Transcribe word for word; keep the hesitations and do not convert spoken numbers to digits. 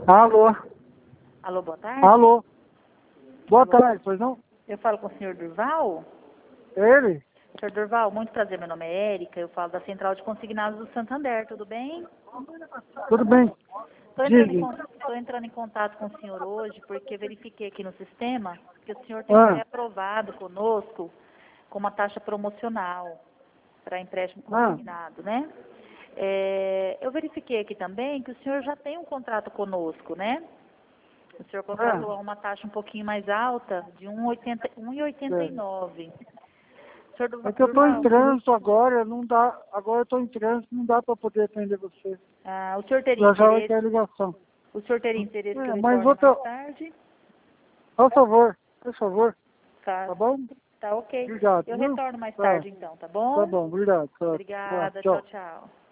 Alô? Alô, boa tarde. Alô? Boa Alô? tarde, pois não? Eu falo com o senhor Durval? Ele? senhor Durval, muito prazer, meu nome é Érica, eu falo da Central de Consignados do Santander, tudo bem? Tudo bem? Estou entrando, em Diga. con- tô entrando em contato com o senhor hoje porque verifiquei aqui no sistema que o senhor tem Ah. pré-aprovado conosco com uma taxa promocional para empréstimo Ah. consignado, né? É, eu verifiquei aqui também que o senhor já tem um contrato conosco, né? O senhor contratou a uma taxa um pouquinho mais alta, de um e oitenta e nove. Senhor É Durval, que eu estou em Durval, trânsito agora, não dá. Agora eu estou em trânsito, não dá para poder atender você. ah, o senhor teria Já já vai ter a interesse, ligação. o senhor teria interesse que eu É, mas retorne outra. mais tarde? Por favor, por favor. Tá, Tá bom? tá ok. Obrigado, Eu viu? retorno mais Tá, tarde então, tá tá bom? bom, obrigado. Tá, tá, Obrigada, tchau, tchau. tchau.